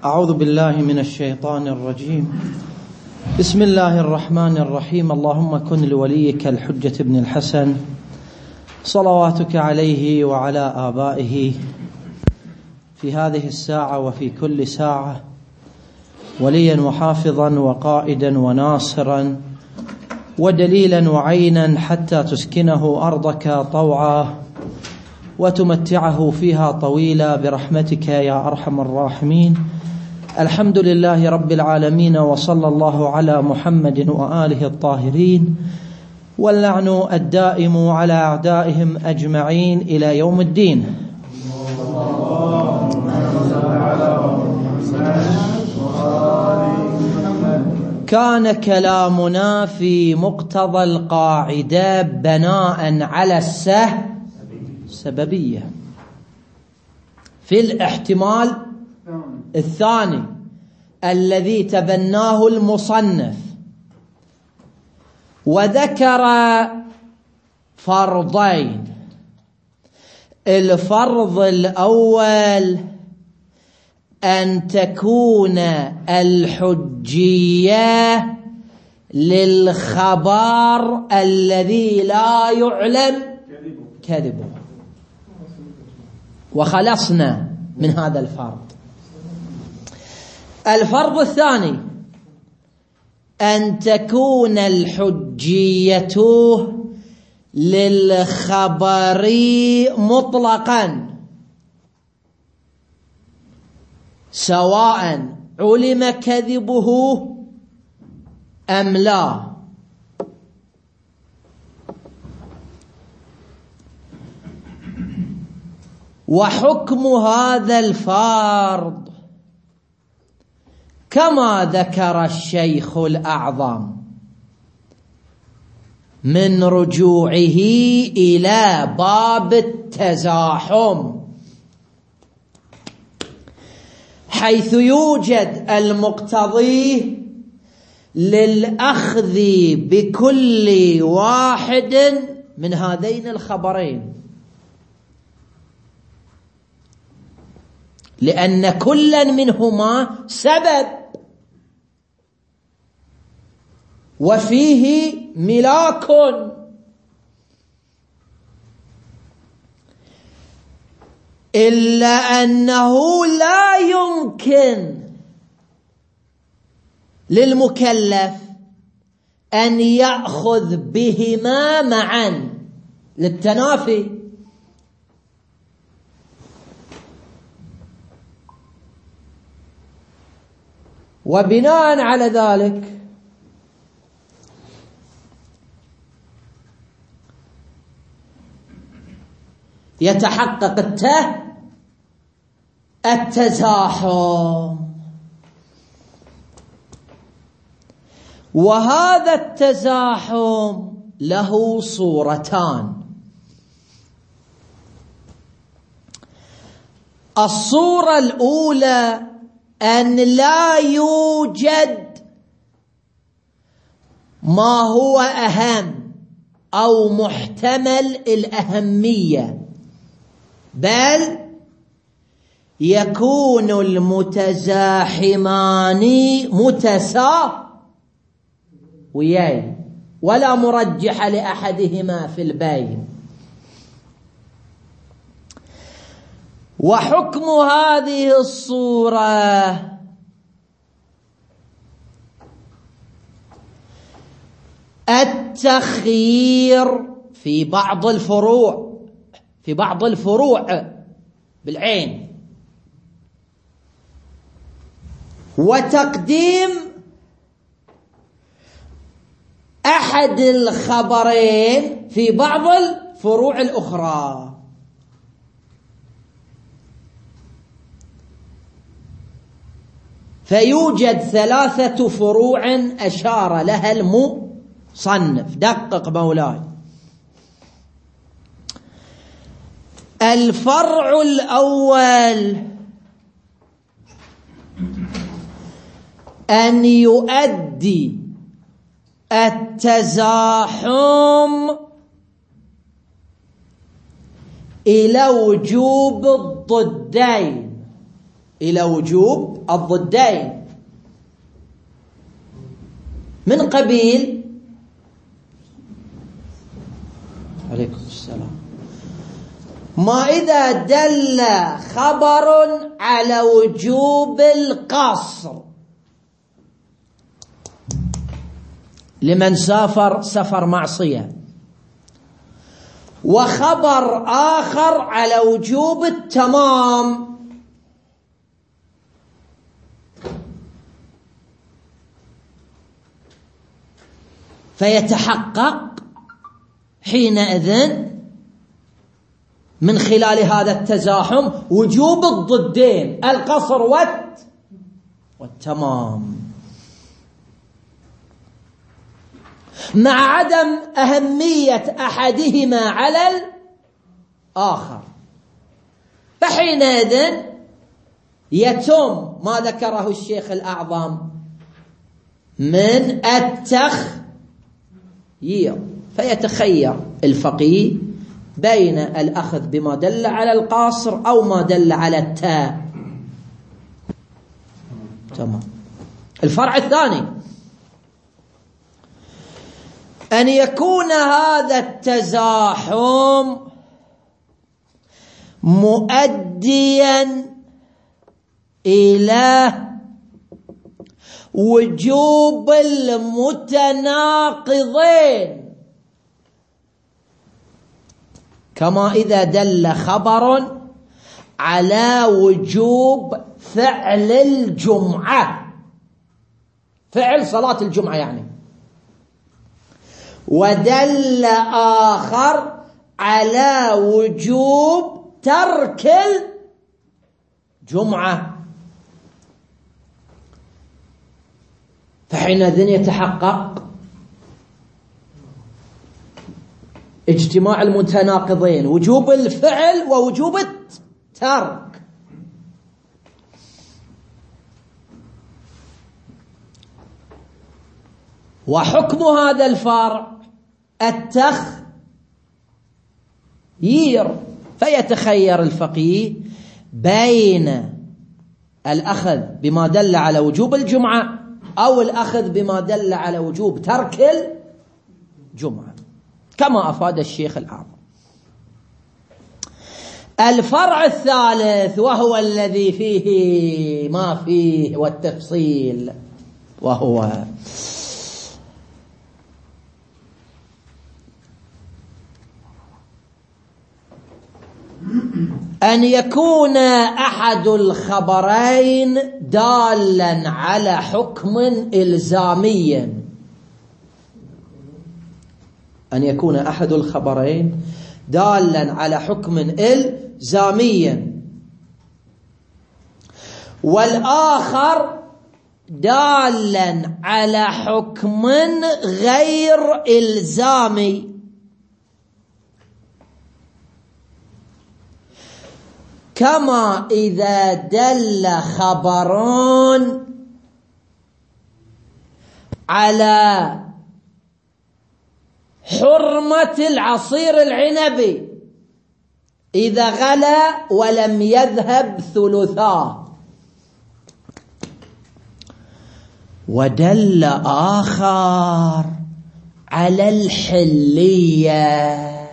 أعوذ بالله من الشيطان الرجيم. بسم الله الرحمن الرحيم. اللهم كن لوليك الحجة بن الحسن صلواتك عليه وعلى آبائه في هذه الساعة وفي كل ساعة وليا وحافظا وقائدا وناصرا ودليلا وعينا حتى تسكنه أرضك طوعا وتمتعه فيها طويلا برحمتك يا أرحم الراحمين. الحمد لله رب العالمين، وصلى الله على محمد وآله الطاهرين، واللعن الدائم على أعدائهم أجمعين إلى يوم الدين. كان كلامنا في مقتضى القاعدة بناء على السببية في الاحتمال الثاني الذي تبناه المصنف، وذكر فرضين. الفرض الأول أن تكون الحجية للخبر الذي لا يعلم كذبه، وخلصنا من هذا الفرض. الفرض الثاني أن تكون الحجية للخبر مطلقا سواء علم كذبه أم لا. وحكم هذا الفرض كما ذكر الشيخ الأعظم من رجوعه إلى باب التزاحم، حيث يوجد المقتضي للأخذ بكل واحد من هذين الخبرين، لأن كلا منهما سبب وفيه ملاك، إلا أنه لا يمكن للمكلف أن يأخذ بهما معا للتنافي، وبناء على ذلك يتحقق التزاحم. وهذا التزاحم له صورتان. الصورة الأولى أن لا يوجد ما هو أهم أو محتمل الأهمية، بل يكون المتزاحمان متساويين ولا مرجح لأحدهما في البين. وحكم هذه الصورة التخيير في بعض الفروع بالعين، وتقديم أحد الخبرين في بعض الفروع الأخرى. فيوجد 3 فروع أشار لها المصنف. دقق مولاي. الفرع الأول أن يؤدي التزاحم إلى وجوب الضدين، إلى وجوب الضدين من قبيل عليكم السلام ما إذا دل خبر على وجوب القصر لمن سافر سفر معصية، وخبر آخر على وجوب التمام، فيتحقق حينئذ من خلال هذا التزاحم وجوب الضدين القصر والتمام، مع عدم أهمية أحدهما على الآخر. فحينئذ يتم ما ذكره الشيخ الأعظم من التخيير، فيتخير الفقيه بين الأخذ بما دل على القاصر أو ما دل على التاء. تمام. الفرع الثاني أن يكون هذا التزاحم مؤديا إلى وجوب المتناقضين، كما إذا دل خبر على وجوب فعل الجمعة، فعل صلاة الجمعة يعني، ودل آخر على وجوب ترك الجمعة، فحينئذ يتحقق اجتماع المتناقضين، وجوب الفعل ووجوب الترك. وحكم هذا الفرع التخيير، فيتخير الفقيه بين الأخذ بما دل على وجوب الجمعة أو الأخذ بما دل على وجوب ترك الجمعة، كما أفاد الشيخ الأعظم. الفرع الثالث وهو الذي فيه ما فيه والتفصيل، وهو أن يكون أحد الخبرين دالا على حكم إلزامي، أن يكون أحد الخبرين دالا على حكم إلزامي والآخر دالا على حكم غير إلزامي، كما إذا دل خبران على حرمة العصير العنبي إذا غلى ولم يذهب ثلثاه، ودل آخر على الحلية،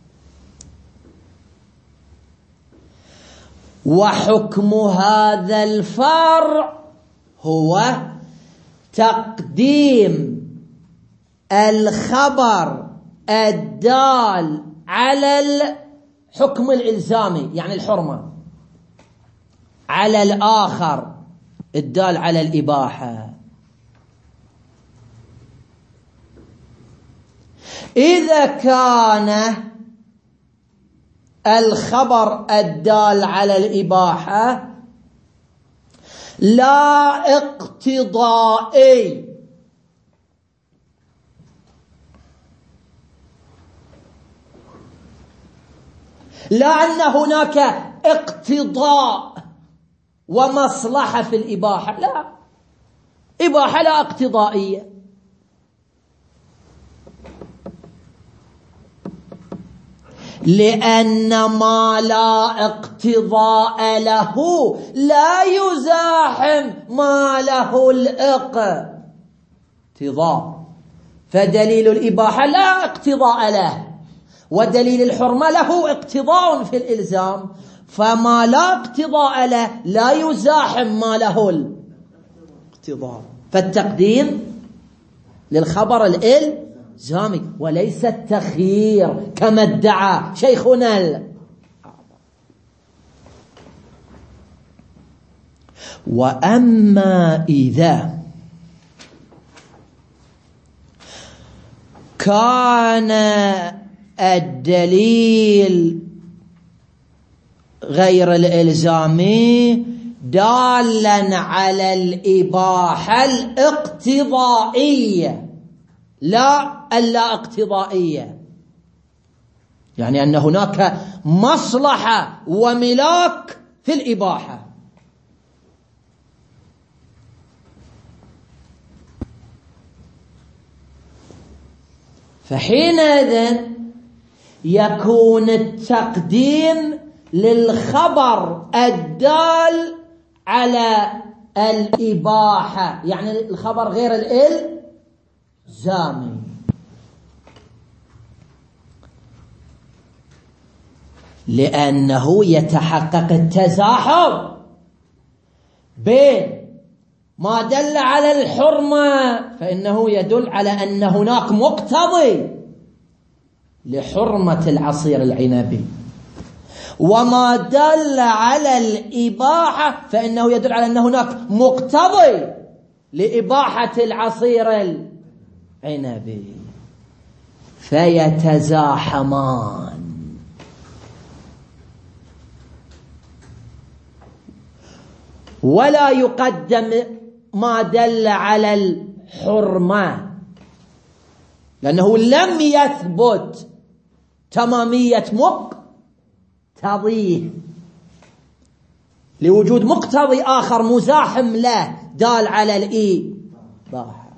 وحكم هذا الفرع هو تقديم الخبر الدال على الحكم الإلزامي يعني الحرمة على الآخر الدال على الإباحة. إذا كان الخبر الدال على الإباحة لا اقتضائي، لا أن هناك اقتضاء ومصلحة في الإباحة، لا، إباحة لا اقتضائية، لأن ما لا اقتضاء له لا يزاحم ما له الاقتضاء، فدليل الإباحة لا اقتضاء له، ودليل الحرمة له اقتضاء في الإلزام، فما لا اقتضاء له لا يزاحم ما له الاقتضاء، فالتقديم للخبر الإلزامي وليس التخيير كما ادعى شيخنا. وأما إذا كان الدليل غير الإلزامي دالا على الإباحة الاقتضائية لا اللا اقتضائية، يعني أن هناك مصلحة وملاك في الإباحة، فحينئذ يكون التقديم للخبر الدال على الإباحة، يعني الخبر غير الإلزامي، لأنه يتحقق التزاحم بين ما دل على الحرمة فإنه يدل على أن هناك مقتضي لحرمة العصير العنبي، وما دل على الإباحة فإنه يدل على أن هناك مقتضي لإباحة العصير العنبي، فيتزاحمان. ولا يقدم ما دل على الحرمة لأنه لم يثبت تمامية مقتضيه، لوجود مقتضي آخر مزاحم له دال على الإباحة،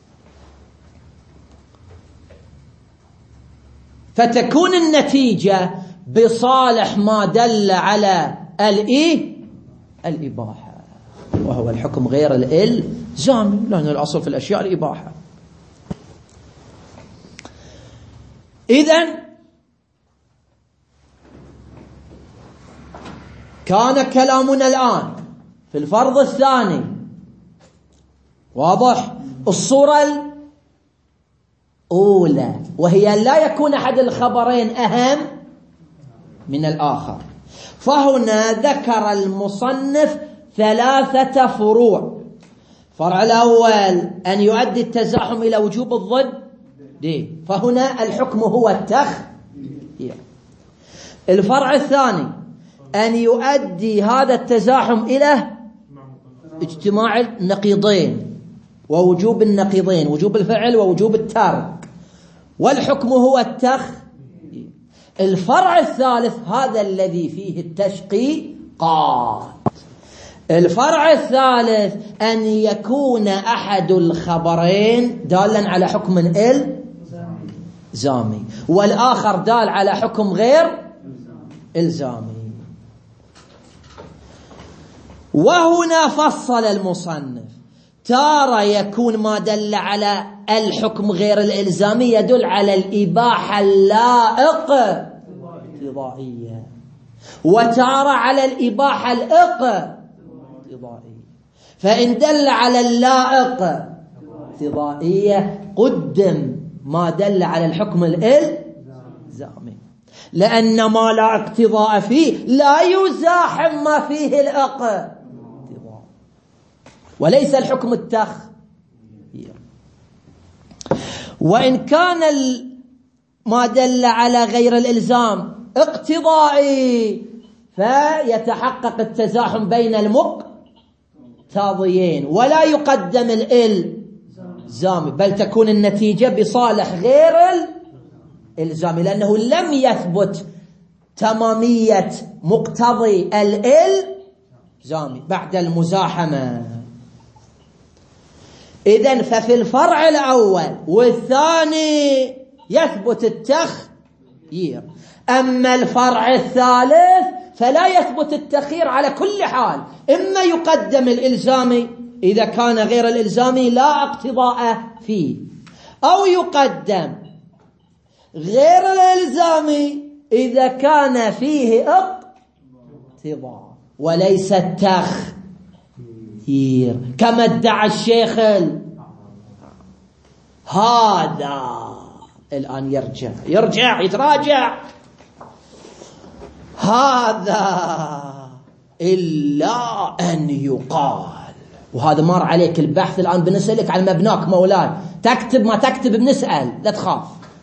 فتكون النتيجة بصالح ما دل على الإباحة، وهو الحكم غير الإلزامي، لأن الأصل في الأشياء الإباحة. إذن كان كلامنا الآن في الفرض الثاني واضح، الصورة الأولى وهي لا يكون أحد الخبرين أهم من الآخر، فهنا ذكر المصنف 3 فروع. الفرع الأول أن يؤدي التزاحم إلى وجوب الضد دي، فهنا الحكم هو التخيير. الفرع الثاني أن يؤدي هذا التزاحم إلى اجتماع النقيضين ووجوب النقيضين، وجوب الفعل ووجوب الترك، والحكم هو التخيير. الفرع الثالث هذا الذي فيه التشقيقات. الفرع الثالث أن يكون أحد الخبرين دالا على حكم إلزامي والآخر دال على حكم غير إلزامي. وهنا فصل المصنف، تارى يكون ما دل على الحكم غير الإلزامي يدل على الإباحة الاقتضائية، وتارى على الإباحة الاقتضائية، فإن دل على الاقتضائية قدم ما دل على الحكم الإلزامي، لأن ما لا اقتضاء فيه لا يزاحم ما فيه الاقتضاء، وليس الحكم التخيير. وإن كان ما دل على غير الإلزام اقتضائي فيتحقق التزاحم بين المقتضيين ولا يقدم الإلزامي، بل تكون النتيجة بصالح غير الإلزامي، لأنه لم يثبت تمامية مقتضي الإلزامي بعد المزاحمة. إذن ففي الفرع الأول والثاني يثبت التخيير، أما الفرع الثالث فلا يثبت التخيير على كل حال، إما يقدم الإلزامي إذا كان غير الإلزامي لا اقتضاء فيه، أو يقدم غير الإلزامي إذا كان فيه اقتضاء وليس التخيير، كما ادعى الشيخ هذا. الآن يرجع يتراجع. هذا إلا أن يقال، وهذا مر عليك البحث الآن، بنسألك عن مبناك مولاي، تكتب ما تكتب بنسأل، لا تخاف.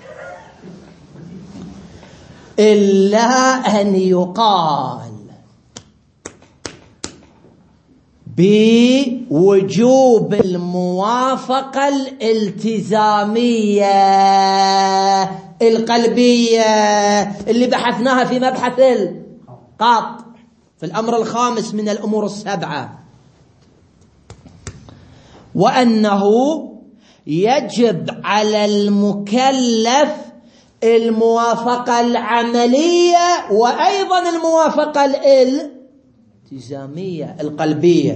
إلا أن يقال بوجوب الموافقة الالتزامية القلبية اللي بحثناها في مبحث القاط في الأمر الخامس من الأمور السبعة، وأنه يجب على المكلف الموافقة العملية وأيضا الموافقة الالتزامية القلبية.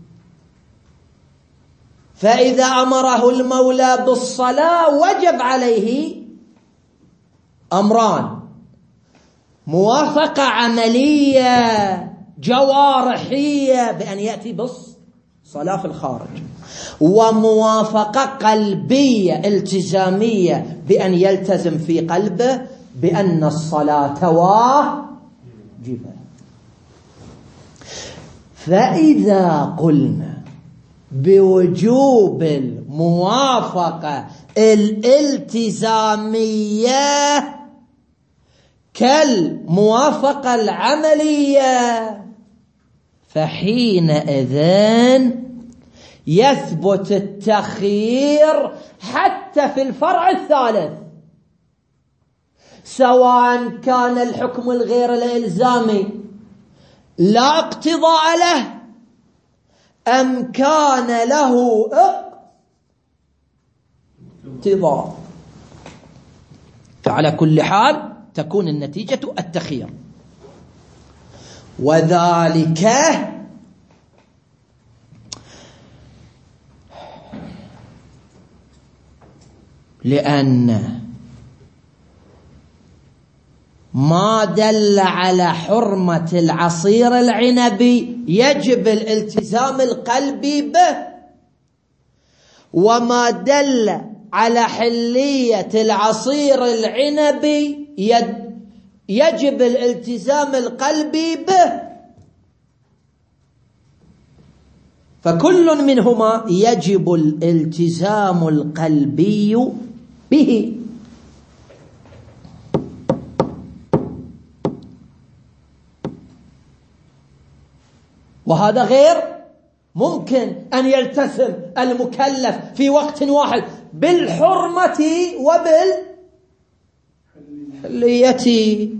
فإذا أمره المولى بالصلاة وجب عليه أمران: موافقة عملية جوارحية بأن يأتي بالصلاة في الخارج، وموافقة قلبية التزامية بأن يلتزم في قلبه بأن الصلاة واجبة. فإذا قلنا بوجوب الموافقة الالتزامية كالموافقة العملية، فحينئذ يثبت التخيير حتى في الفرع الثالث، سواء كان الحكم الغير الإلزامي لا اقتضاء له أم كان له اقتضاء. فعلى كل حال تكون النتيجة التخيير، وذلك لأن ما دل على حرمة العصير العنبي يجب الالتزام القلبي به، وما دل على حلية العصير العنبي يجب الالتزام القلبي به، فكل منهما يجب الالتزام القلبي به. وهذا غير ممكن أن يلتزم المكلف في وقت واحد بالحرمة وبالحلية،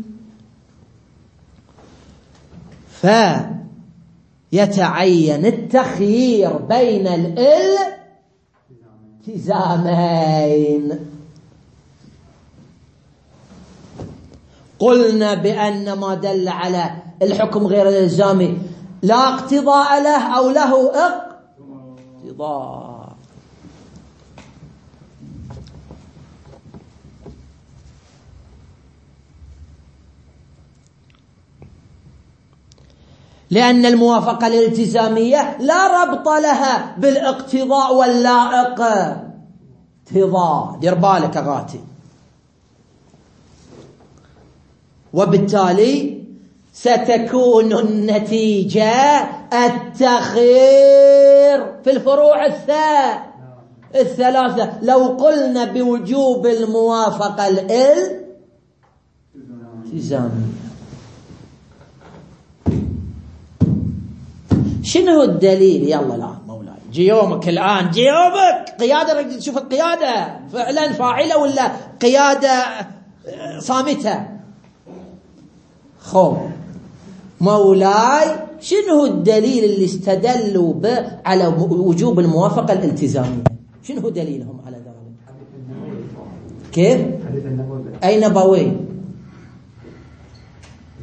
فيتعين التخيير بين الالتزامين. قلنا بأن ما دل على الحكم غير الإلزامي لا اقتضاء له أو له اقتضاء. لأن الموافقة الالتزامية لا ربط لها بالاقتضاء واللائق اقتضاء، دير بالك أغاتي. وبالتالي ستكون النتيجة التخيير في الفروع الثلاثة لو قلنا بوجوب الموافقة الالتزامية. شنو الدليل؟ يلا لا مولاي جي يومك الآن، جي يومك قيادة، تشوف القيادة فعلا فاعلة ولا قيادة صامتة. خو مولاي شنو الدليل اللي استدلوا به على وجوب الموافقة الالتزامية؟ شنو دليلهم على ذلك؟ كيف؟ أي نبوي؟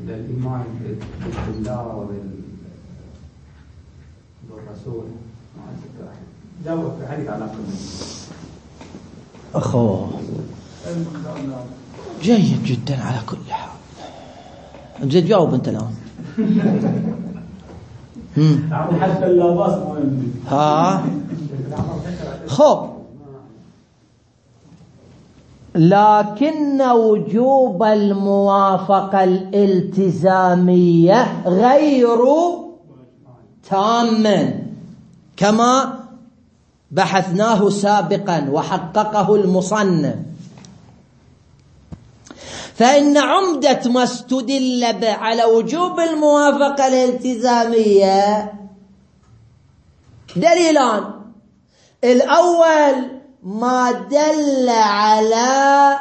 الإيمان بالله بالرسول جاوب في حديث على أخوه جيد جدا على كل حال. زين جاوب أنت الآن. حتى اللاباس مهم. ها خب، لكن وجوب الموافقة الالتزامية غير تام كما بحثناه سابقا وحققه المصنف. فإن عمدة ما استدل به على وجوب الموافقة الالتزامية دليلان. الأول ما دل على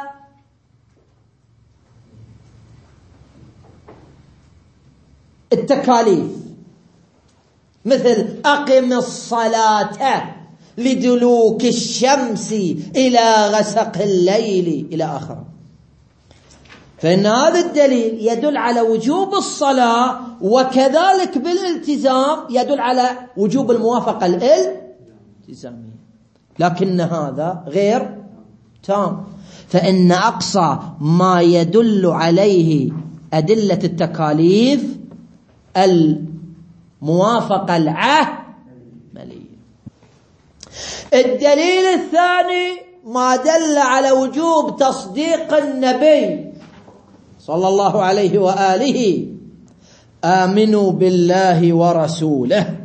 التكاليف، مثل أقم الصلاة لدلوك الشمس إلى غسق الليل إلى آخره. فإن هذا الدليل يدل على وجوب الصلاة، وكذلك بالالتزام يدل على وجوب الموافقة الالتزامية، لكن هذا غير تام. فإن أقصى ما يدل عليه أدلة التكاليف الموافقة العملية. الدليل الثاني ما دل على وجوب تصديق النبي صلى الله عليه وآله: آمنوا بالله ورسوله.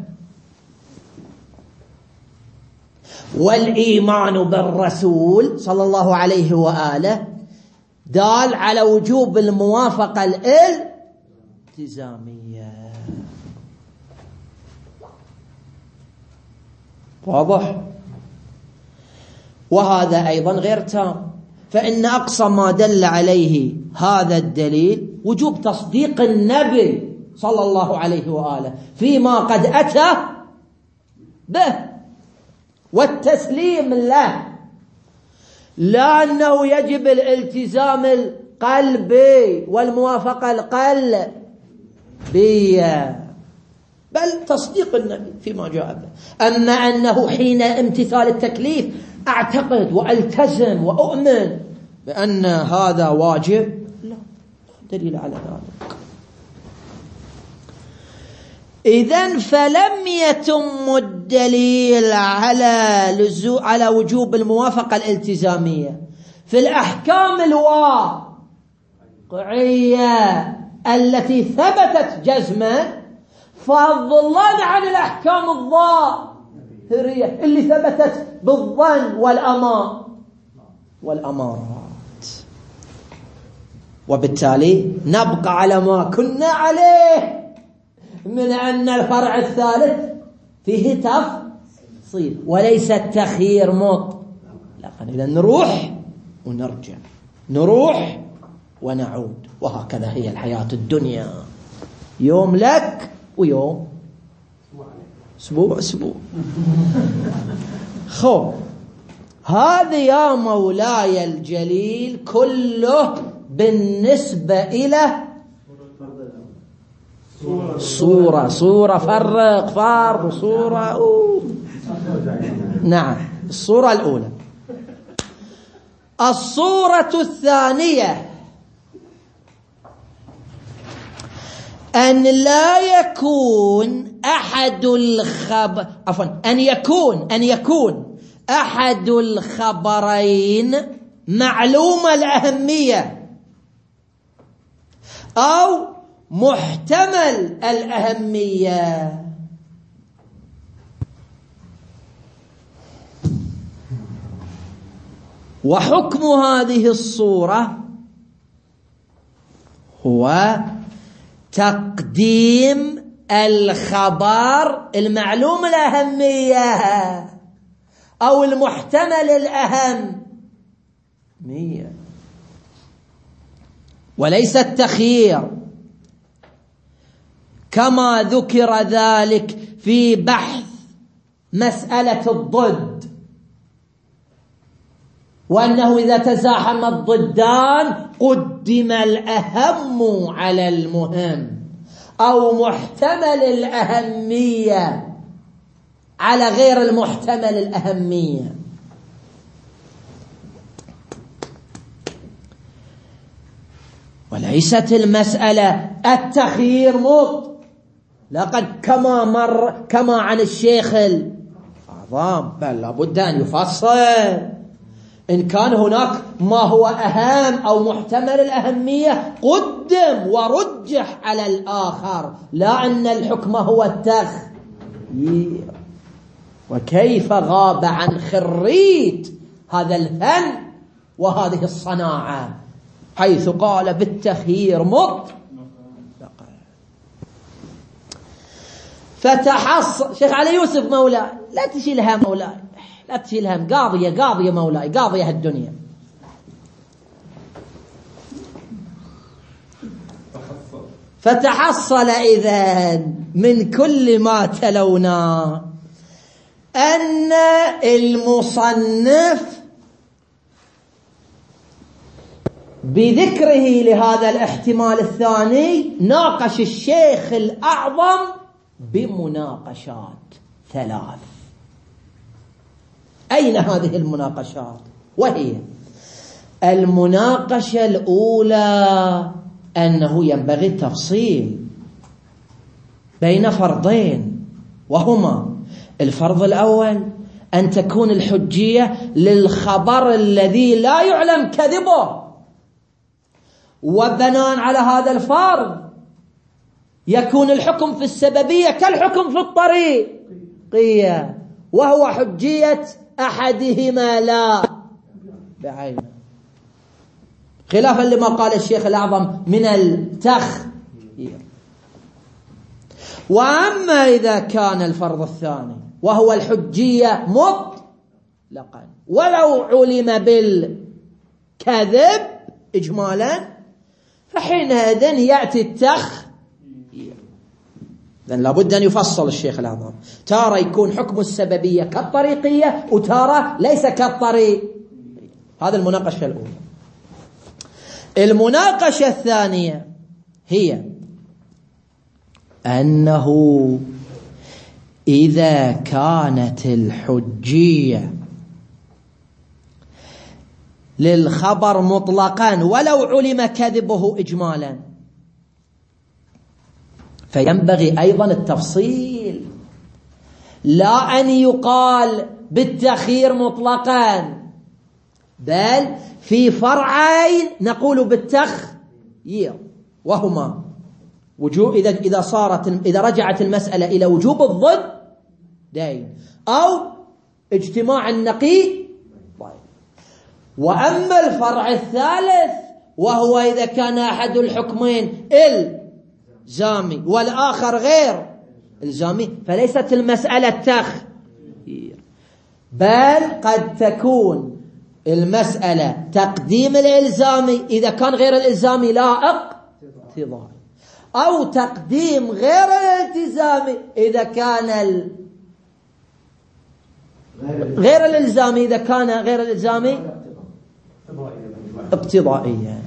والإيمان بالرسول صلى الله عليه وآله دال على وجوب الموافقة الالتزامية. واضح؟ وهذا أيضا غير تام. فإن أقصى ما دل عليه هذا الدليل وجوب تصديق النبي صلى الله عليه وآله فيما قد أتى به والتسليم له، لا أنه يجب الالتزام القلبي والموافقة القلبية، بل تصديق النبي فيما جاء به. أما أنه حين امتثال التكليف أعتقد وألتزم وأؤمن بأن هذا واجب، لا دليل على ذلك. إذن فلم يتم الدليل على وجوب الموافقة الالتزامية في الأحكام الواقعية التي ثبتت جزما، فضلا عن الأحكام الظاهرية اللي ثبتت بالظن والأمارات. وبالتالي نبقى على ما كنا عليه من أن الفرع الثالث فيه تفصيل وليس التخيير مطلقا. إذا نروح ونرجع، نروح ونعود، وهكذا هي الحياة الدنيا، يوم لك ويوم أسبوع. خب، هذا يا مولاي الجليل كله بالنسبة إلى صورة فرق صورة نعم، الصورة الأولى. الصورة الثانية أن لا يكون أن يكون أحد الخبرين معلوم الأهمية أو محتمل الأهمية. وحكم هذه الصورة هو تقديم الخبر المعلوم الأهمية أو المحتمل الأهمية، وليس التخيير كما ذكر ذلك في بحث مسألة الضد. وأنه إذا تزاحم الضدان قدم الأهم على المهم، أو محتمل الأهمية على غير المحتمل الأهمية. وليست المسألة التخيير لقد كما عن الشيخ الأعظم، بل لابد أن يفصل إن كان هناك ما هو أهم أو محتمل الأهمية قدم ورجح على الآخر، لا أن الحكم هو التخيير. وكيف غاب عن خريت هذا الفن وهذه الصناعة حيث قال بالتخيير فتحصل شيخ علي يوسف مولاي، لا تشيلها مولاي، لا تشيلها، قاضية مولاي، قاضية هالدنيا. فتحصل إذن من كل ما تلونا أن المصنف بذكره لهذا الاحتمال الثاني ناقش الشيخ الأعظم بمناقشات 3. أين هذه المناقشات؟ وهي المناقشة الأولى أنه ينبغي التفصيل بين فرضين، وهما الفرض الأول أن تكون الحجية للخبر الذي لا يعلم كذبه، وبناء على هذا الفرض يكون الحكم في السببية كالحكم في الطريقية، وهو حجية أحدهما لا بعينه، خلافا لما قال الشيخ الأعظم من التخيير. وأما إذا كان الفرض الثاني وهو الحجية مطلقا ولو علم بالكذب إجمالا، فحينئذ يأتي التخيير. لأن لابد أن يفصل الشيخ الأعظم، تارة يكون حكم السببية كالطريقية وتارة ليس كالطريق. هذا المناقشة الأولى. المناقشة الثانية هي أنه إذا كانت الحجية للخبر مطلقا ولو علم كذبه إجمالا، فينبغي أيضا التفصيل، لا أن يقال بالتخيير مطلقا، بل في فرعين نقول بالتخيير، وهما وجوب إذا رجعت المسألة إلى وجوب الضدين أو اجتماع النقيض. وأما الفرع الثالث وهو إذا كان أحد الحكمين الزامي والآخر غير الزامي، فليست المسألة تخيير، بل قد تكون المسألة تقديم الإلزامي إذا كان غير الإلزامي لا اقتضاء، أو تقديم غير الالتزامي إذا كان غير الإلزامي إذا كان غير الإلزامي اقتضائيا.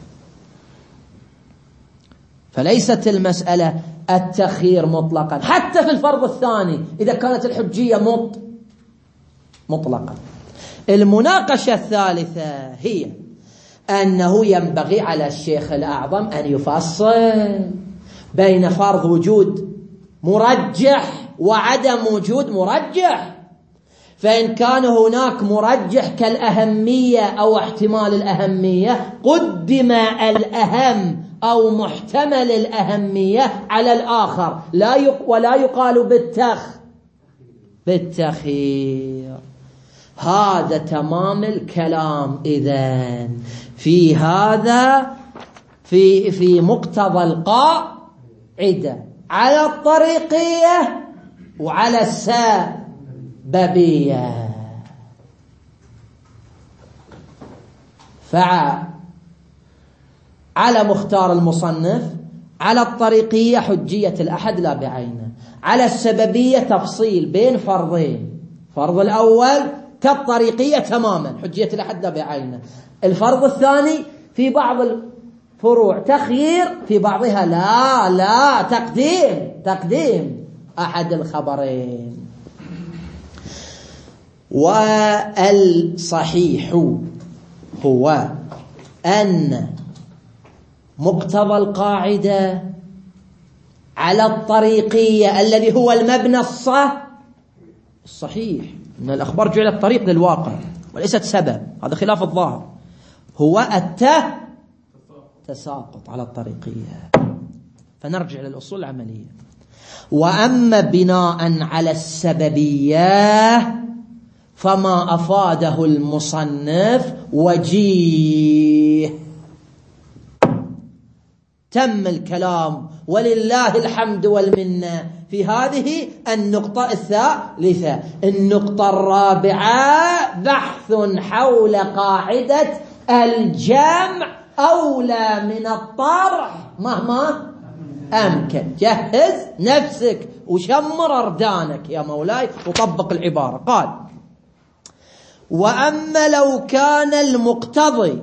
فليست المسألة التخيير مطلقا حتى في الفرض الثاني إذا كانت الحجية مطلقا. المناقشة الثالثة هي أنه ينبغي على الشيخ الأعظم أن يفصل بين فرض وجود مرجح وعدم وجود مرجح. فإن كان هناك مرجح كالأهمية أو احتمال الأهمية قدم الأهم أو محتمل الأهمية على الآخر، ولا يقال بالتخيير. هذا تمام الكلام إذن في هذا في مقتضى القاعدة على الطريقية وعلى السببية. فعلى مختار المصنف على الطريقية حجية الأحد لا بعينه، على السببية تفصيل بين فرضين. فرض الأول كالطريقية تماما، حجية الأحد لا بعينه. الفرض الثاني في بعض الفروع تخيير، في بعضها لا تقديم أحد الخبرين. والصحيح هو أن مقتضى القاعدة على الطريقية الذي هو المبنى الصحيح، أن الأخبار جعلت طريق للواقع وليست سبب، هذا خلاف الظاهر، هو التساقط على الطريقية. فنرجع للأصول العملية. وأما بناء على السببية فما أفاده المصنف وجيه. تم الكلام ولله الحمد والمنة في هذه النقطة الثالثة. النقطة الرابعة بحث حول قاعدة الجمع أولى من الطرح مهما أمكن. جهز نفسك وشمر أردانك يا مولاي وطبق العبارة. قال: وأما لو كان المقتضي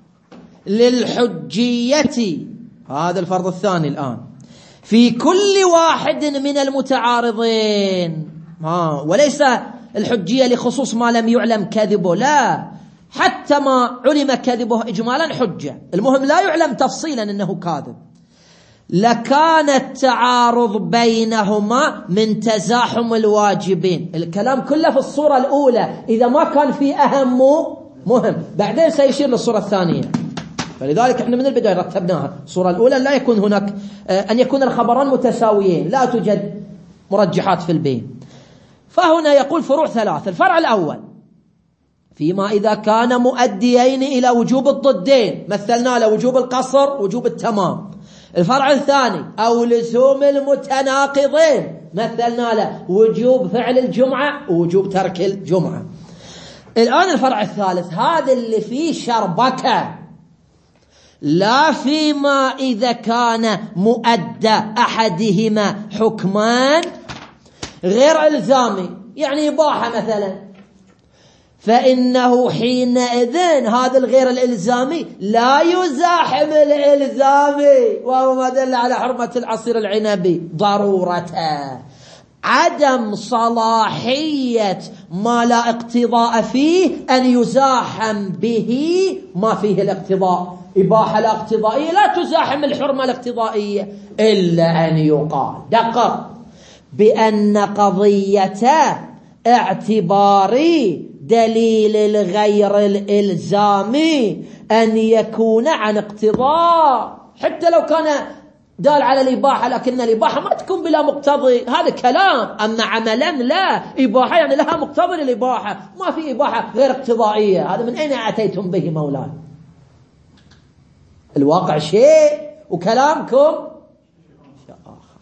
للحجية، هذا الفرض الثاني الآن، في كل واحد من المتعارضين، وليس الحجية لخصوص ما لم يعلم كذبه، لا، حتى ما علم كذبه إجمالا حجة، المهم لا يعلم تفصيلا أنه كاذب، لكان التعارض بينهما من تزاحم الواجبين. الكلام كله في الصورة الأولى، إذا ما كان في أهم مهم، بعدين سيشير للصورة الثانية. فلذلك احنا من البداية رتبناها. الصورة الأولى لا يكون هناك أن يكون الخبران متساويين، لا توجد مرجحات في البين. فهنا يقول فروع ثلاث. الفرع الأول: فيما إذا كان مؤديين إلى وجوب الضدين، مثلنا له وجوب القصر وجوب التمام. الفرع الثاني: أو لزوم المتناقضين، مثلنا له وجوب فعل الجمعة ووجوب ترك الجمعة. الآن الفرع الثالث، هذا اللي فيه شربكة، لا فيما إذا كان مؤدى أحدهما حكمان غير إلزامي، يعني إباحة مثلا، فإنه حينئذ هذا الغير الإلزامي لا يزاحم الإلزامي، وهو ما دل على حرمة العصير العنبي ضرورة عدم صلاحية ما لا اقتضاء فيه أن يزاحم به ما فيه الاقتضاء. إباحة لا اقتضائية لا تزاحم الحرمة الاقتضائية، إلا أن يقال دقق بأن قضية اعتباري دليل الغير الإلزامي أن يكون عن اقتضاء، حتى لو كان دال على الإباحة، لكن الإباحة ما تكون بلا مقتضي، هذا كلام. أما عملا لا، إباحة يعني لها مقتضي للإباحة، ما في إباحة غير اقتضائية. هذا من أين أتيتم به مولاي؟ الواقع شيء وكلامكم شيء آخر.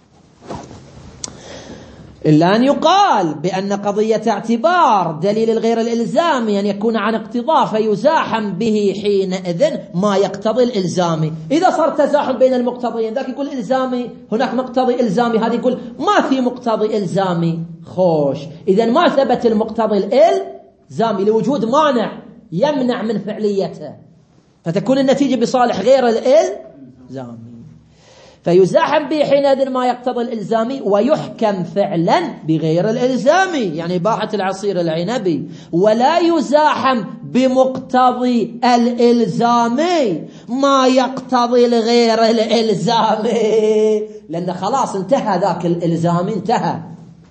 إلا أن يقال بأن قضية اعتبار دليل الغير الإلزامي أن يكون عن اقتضاء فيزاحم به حينئذ ما يقتضي الإلزامي. إذا صار تزاحم بين المقتضيين، ذاك يقول إلزامي، هناك مقتضي إلزامي، هذا يقول ما في مقتضي إلزامي، خوش، إذا ما ثبت المقتضي الإلزامي لوجود مانع يمنع من فعليته، فتكون النتيجة بصالح غير الإلزامي، فيزاحم به حينئذ ما يقتضي الإلزامي، ويحكم فعلا بغير الإلزامي، يعني إباحة العصير العنبي، ولا يزاحم بمقتضي الإلزامي ما يقتضي الغير الإلزامي، لأن خلاص انتهى ذاك الإلزامي، انتهى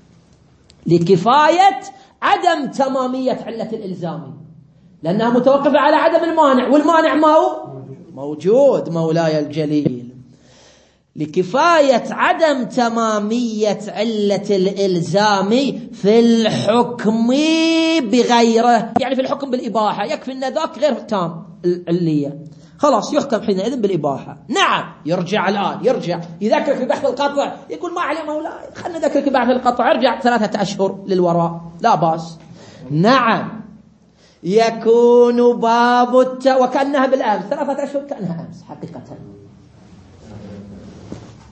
لكفاية عدم تمامية علة الإلزامي، لأنها متوقفة على عدم المانع، والمانع ما هو موجود مولاي الجليل. لكفاية عدم تمامية علة الإلزام في الحكم بغيره، يعني في الحكم بالإباحة، يكفي أن ذاك غير تام العلية، خلاص يحكم حينئذ بالإباحة. نعم، يرجع الآن، يرجع يذكرك في بحث القطع، يقول ما عليه مولاي، خلنا نذكرك في بحث القطع، ارجع 3 أشهر للوراء، لا باس. نعم، يكون باب وكأنها بالأمس، 3 أشهر كأنها أمس حقيقة.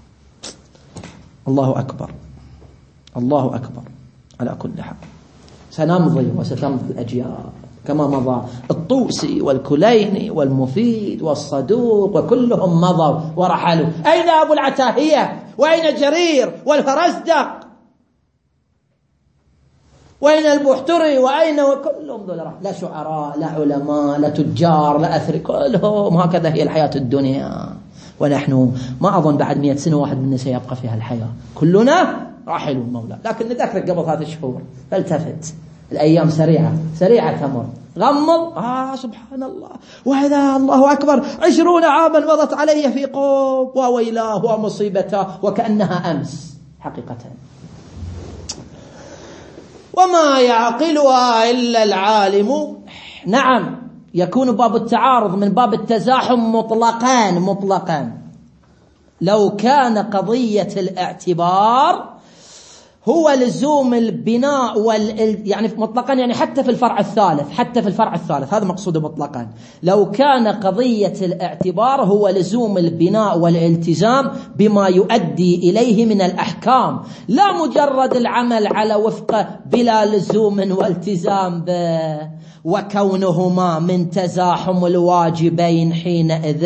الله أكبر، الله أكبر. على كل حال سنمضي وستمضي الأجيال كما مضى الطوسي والكليني والمفيد والصدوق، وكلهم مضوا ورحلوا. أين أبو العتاهية؟ وأين جرير والفرزدق؟ وأين البحتري؟ وأين؟ وكلهم دول لا شعراء لا علماء لا تجار لا أثري، كلهم. هكذا هي الحياة الدنيا. ونحن ما أظن بعد 100 سنة واحد منا سيبقى في هالحياة، كلنا راحلوا المولى. لكن نذكرك قبل 3 شهور، فالتفت، الأيام سريعة سريعة تمر. غمض، سبحان الله، وهذا الله أكبر 20 عاما مضت علي في قوم، وويلاه ومصيبته، وكأنها أمس حقيقة. وما يعقلها إلا العالم. نعم، يكون باب التعارض من باب التزاحم مطلقا لو كان قضية الاعتبار هو لزوم البناء يعني مطلقا، يعني حتى في الفرع الثالث، هذا مقصود مطلقا. لو كان قضية الاعتبار هو لزوم البناء والالتزام بما يؤدي إليه من الأحكام، لا مجرد العمل على وفقه بلا لزوم والتزام به، وكونهما من تزاحم الواجبين حينئذ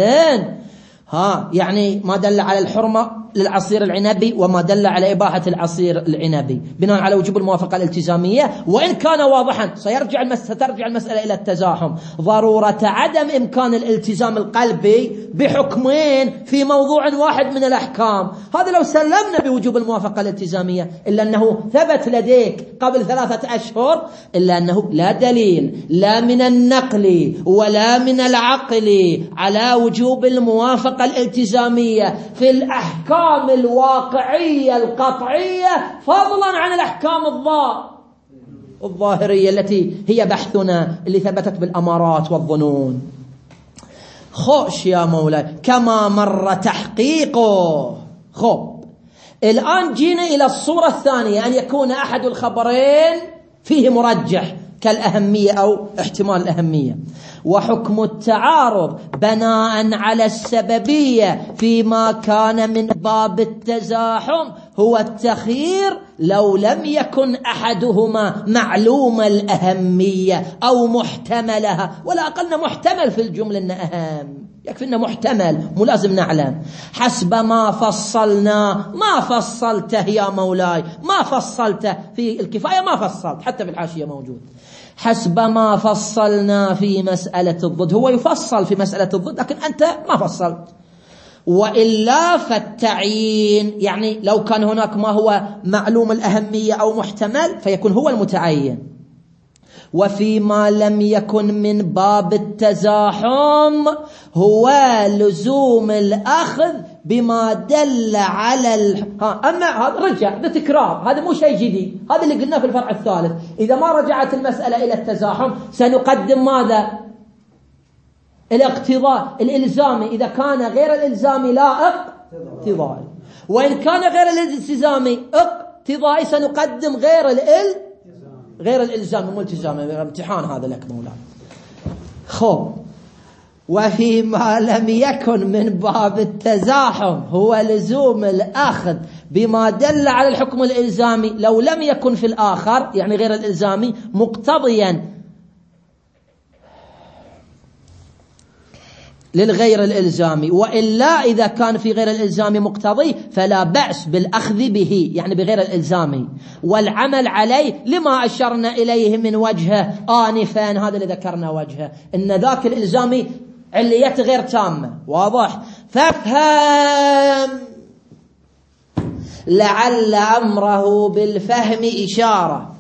يعني ما دل على الحرمة للعصير العنبي وما دل على إباحة العصير العنبي بناء على وجوب الموافقة الالتزامية، وإن كان واضحا سترجع المسألة إلى التزاحم، ضرورة عدم إمكان الالتزام القلبي بحكمين في موضوع واحد من الأحكام. هذا لو سلمنا بوجوب الموافقة الالتزامية، إلا أنه ثبت لديك قبل 3 أشهر، إلا أنه لا دليل لا من النقل ولا من العقل على وجوب الموافقة الالتزامية في الأحكام الواقعية القطعية، فضلا عن الأحكام الظاهرية التي هي بحثنا اللي ثبتت بالأمارات والظنون. خوش يا مولاي كما مر تحقيقه. الآن جينا إلى الصورة الثانية، أن يكون أحد الخبرين فيه مرجح كالأهمية أو احتمال الأهمية. وحكم التعارض بناء على السببية فيما كان من باب التزاحم هو التخيير لو لم يكن أحدهما معلوم الأهمية أو محتملها، ولا أقلنا محتمل في الجملة إنه أهم، يكفي إنه محتمل، مو لازم نعلم. حسب ما فصلنا، ما فصلته يا مولاي، ما فصلته في الكفاية، ما فصلت حتى في الحاشية موجود. حسب ما فصلنا في مسألة الضد، هو يفصل في مسألة الضد لكن أنت ما فصلت. وإلا فالتعيين، يعني لو كان هناك ما هو معلوم الأهمية أو محتمل فيكون هو المتعين. وفيما لم يكن من باب التزاحم هو لزوم الأخذ بما دل على أما هذا رجع، هذا تكرار، هذا مو شيء جديد، هذا اللي قلناه في الفرع الثالث. إذا ما رجعت المسألة إلى التزاحم سنقدم ماذا؟ الاقتضاء الإلزامي، إذا كان غير الإلزامي لا اقتضائي، وإن كان غير الإلزامي اقتضائي سنقدم غير الإلزام ملتزم. امتحان هذا لك مولانا. وفيما لم يكن من باب التزاحم هو لزوم الأخذ بما دل على الحكم الإلزامي لو لم يكن في الآخر، يعني غير الإلزامي، مقتضيا للغير الإلزامي. وإلا إذا كان في غير الإلزامي مقتضي فلا بأس بالأخذ به، يعني بغير الإلزامي، والعمل عليه لما أشرنا إليه من وجهه آنفا. هذا اللي ذكرنا وجهه، إن ذاك الإلزامي علية غير تامة. واضح؟ فافهم لعل أمره بالفهم إشارة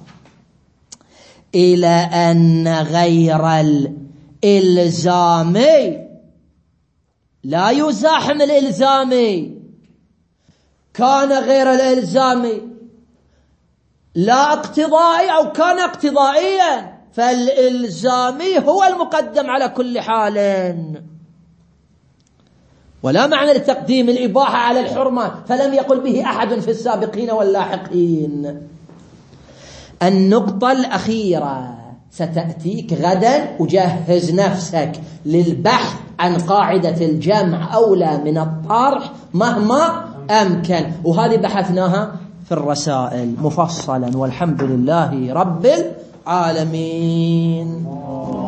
إلى أن غير الإلزامي لا يزاحم الإلزامي. كان غير الإلزامي لا اقتضائي أو كان اقتضائيا، فالإلزامي هو المقدم على كل حال، ولا معنى لتقديم الإباحة على الحرمة، فلم يقل به أحد في السابقين واللاحقين. النقطة الأخيرة ستأتيك غدا، وجهز نفسك للبحث عن قاعدة الجمع أولى من الطرح مهما أمكن، وهذه بحثناها في الرسائل مفصلا، والحمد لله رب العالمين.